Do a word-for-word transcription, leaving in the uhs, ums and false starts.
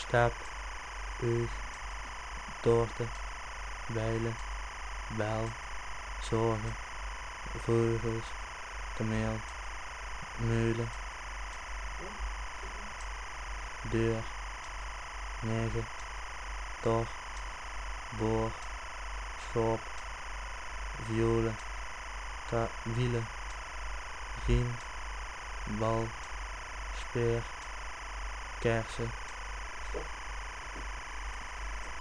stap, uur, toorte, bijlen, bijl, zorgen, vogels, kameel, meulen, deur, negen, tor, boor, schop, violen, ka wielen, riem, bal, speer, kersen,